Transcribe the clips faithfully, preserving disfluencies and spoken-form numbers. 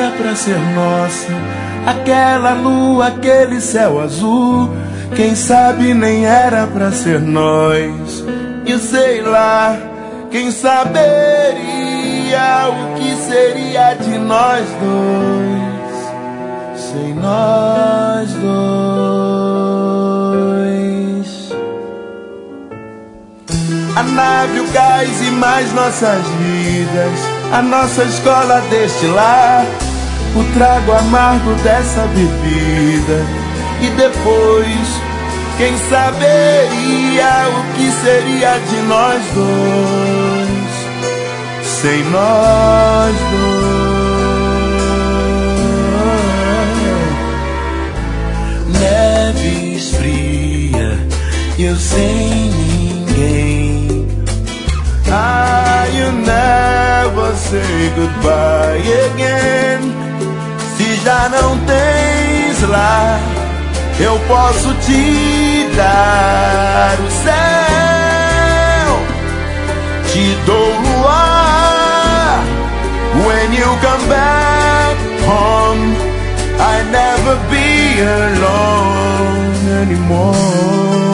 era pra ser nossa, aquela lua, aquele céu azul, quem sabe nem era pra ser nós. E sei lá, quem saberia o que seria de nós dois, sem nós dois. A nave, o gás e mais nossas vidas, a nossa escola deste lar, o trago amargo dessa bebida. E depois, quem saberia o que seria de nós dois, sem nós dois. Neves fria, eu sem ninguém. Ah, you never say goodbye again. Se já não tens lá, eu posso te dar o céu, te dou luar. When you come back home, I never be alone anymore.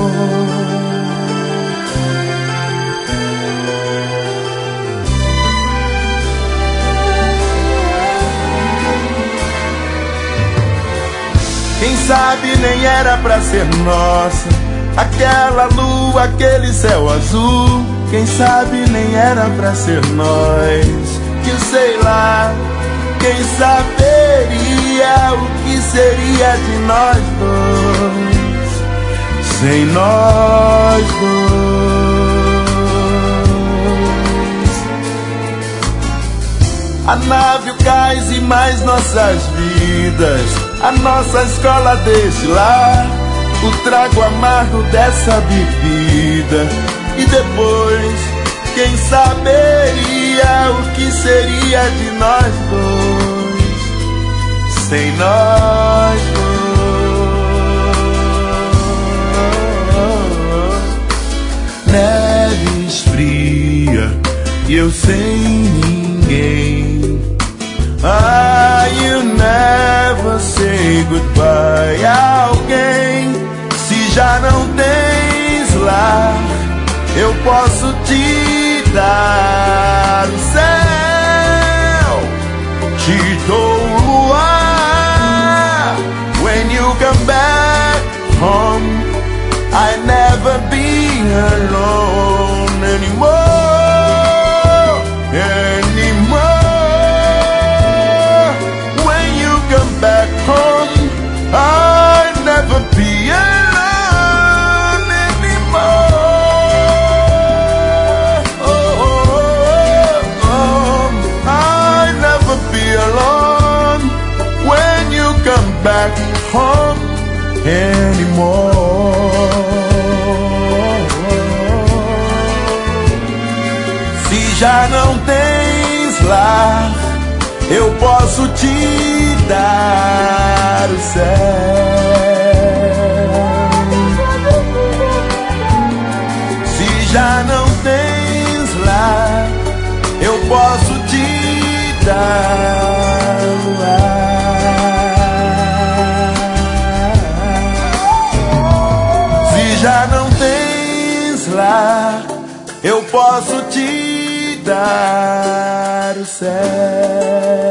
Quem sabe nem era pra ser nossa, aquela lua, aquele céu azul. Quem sabe nem era pra ser nós. Que sei lá, quem saberia o que seria de nós dois, sem nós dois. A nave, o cais e mais nossas vidas, a nossa escola deste lar, o trago amargo dessa bebida. E depois, quem saberia o que seria de nós dois, sem nós dois. Neves fria e eu sem ninguém. Ah, you never say goodbye a alguém. Se já não tens lá, eu posso te dar o céu, te dou o luar. When you come back home, I never be alone anymore, anymore. Back home, I'll never be alone anymore. Oh, oh, oh, I'll never be alone when you come back home anymore. Se já não tens lá, eu posso te dar o céu. Se já não tens lá, eu posso te dar o ar. Se já não tens lá, eu posso te dar o céu.